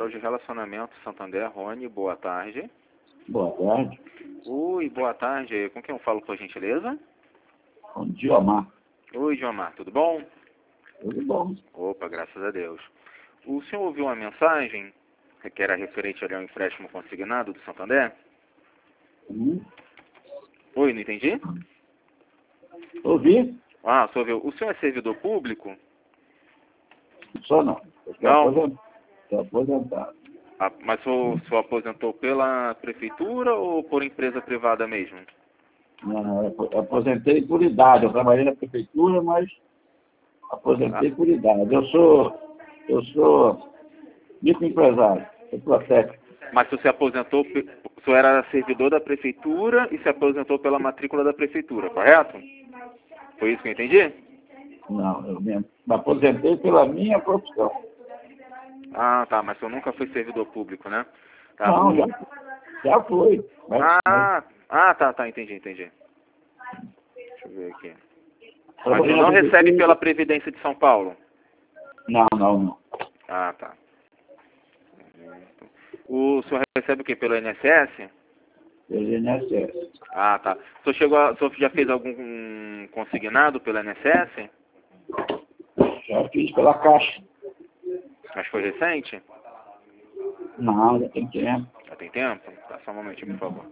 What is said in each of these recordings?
Central de Relacionamento Santander, Rony, boa tarde. Boa tarde. Oi, boa tarde. Com quem eu falo, por gentileza? Com Diomar. Oi, Diomar, tudo bom? Tudo bom? Opa, graças a Deus. O senhor ouviu uma mensagem que era referente ali ao empréstimo consignado do Santander? Oi, não entendi? Ouvi? Ah, o senhor ouviu. O senhor é servidor público? Só não. Não. Estou aposentado. Ah, mas o senhor aposentou pela prefeitura ou por empresa privada mesmo? Não, eu aposentei por idade. Eu trabalhei na prefeitura, mas aposentei por idade. Eu sou microempresário, sou protético. Mas se você aposentou, o senhor era servidor da prefeitura e se aposentou pela matrícula da prefeitura, correto? Foi isso que eu entendi? Não, eu me aposentei pela minha profissão. Ah, tá, mas o senhor nunca foi servidor público, né? Tá. Não, já foi. Tá, entendi. Deixa eu ver aqui. Mas o Trabalhei senhor na não prefeitura. recebe pela Previdência de São Paulo? Não. Ah, tá. O senhor recebe o quê? Pelo INSS? Pelo INSS. Ah, tá. O senhor já fez algum consignado pelo INSS? Já fiz pela Caixa. Mas foi recente? Não, já tem tempo. Já tem tempo? Tá, só um momentinho, por favor.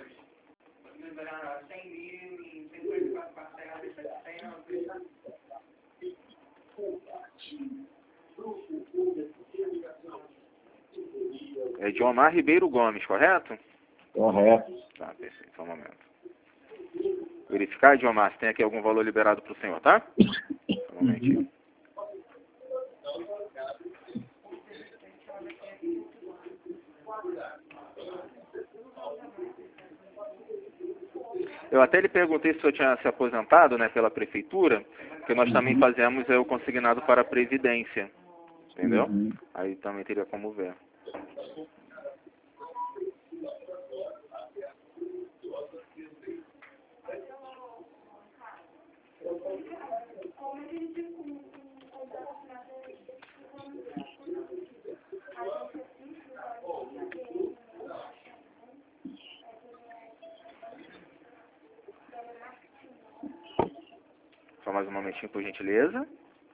É Diomar Ribeiro Gomes, correto? Correto. Tá, perfeito, só um momento. Verificar, Diomar, se tem aqui algum valor liberado para o senhor, tá? Só um momentinho. Eu até lhe perguntei se o senhor tinha se aposentado, né, pela prefeitura, porque nós também fazemos o consignado para a Previdência, entendeu? Aí também teria como ver. Só mais um momentinho, por gentileza.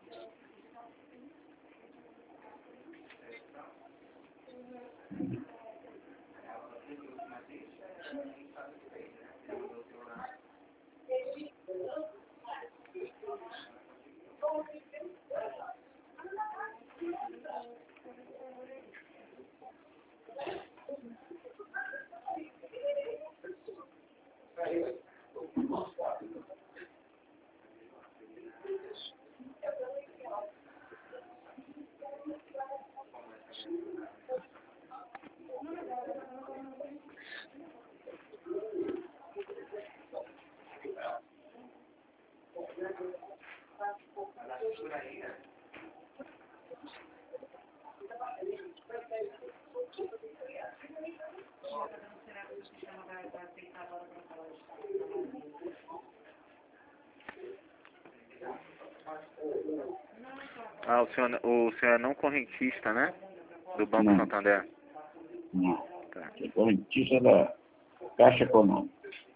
Ah, o senhor é não correntista, né? Do Banco Não. Santander. Não. Tá. Sou correntista da Caixa Econômica.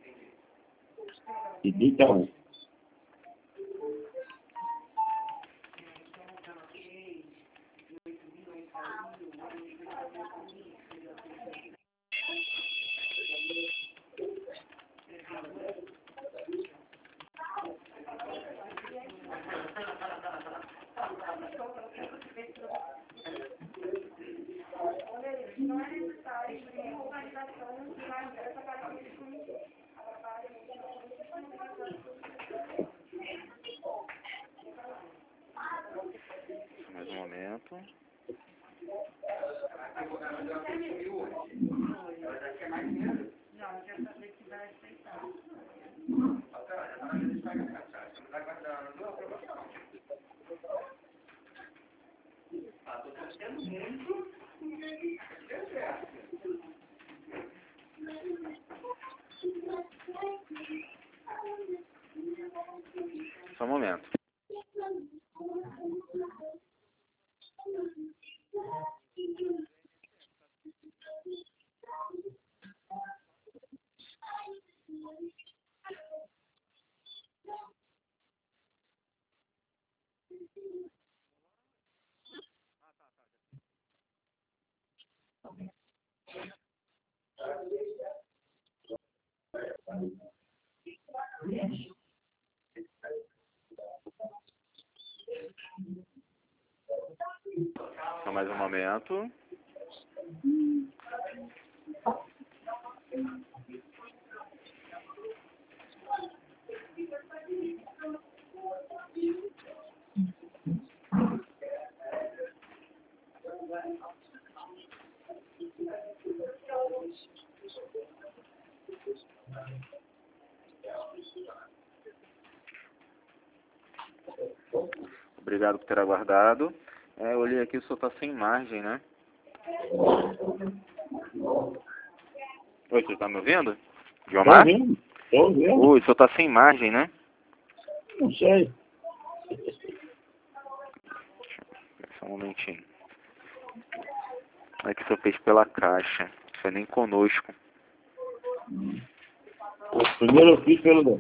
E de Itaú. Mais um momento. Só um momento. Só mais um momento. Obrigado por ter aguardado. Eu olhei aqui, o senhor está sem margem, né? Oi, você está me ouvindo? Guilmar? Estou ouvindo. Oi, o senhor está sem margem, né? Não sei. Só um momentinho. É que o senhor fez pela caixa. Não foi nem conosco. Primeiro eu fiz pela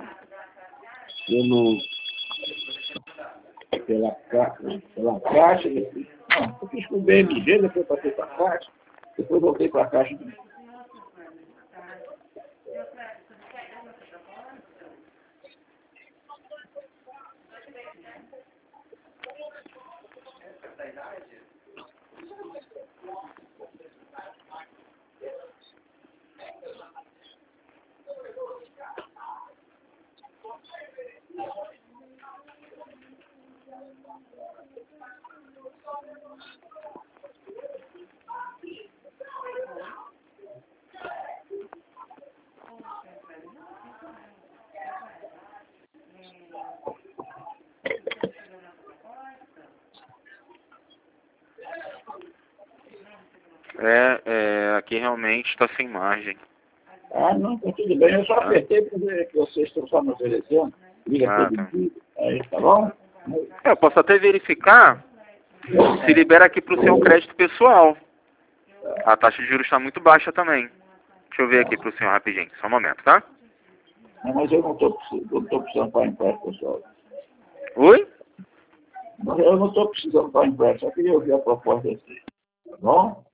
caixa, depois, não, eu fiz com o BMG, depois passei para a caixa, depois voltei para a caixa. Aqui realmente está sem margem. Ah, não, tá tudo bem, eu só apertei para ver que vocês estão só me oferecendo, liga todo dia, aí tá bom? Eu posso até verificar se libera aqui para o seu crédito pessoal. A taxa de juros está muito baixa também. Deixa eu ver aqui para o senhor rapidinho, só um momento, tá? Não, mas eu não estou precisando para empréstimo, pessoal. Oi? Eu não estou precisando para empréstimo, só queria ouvir a proposta desse, tá bom?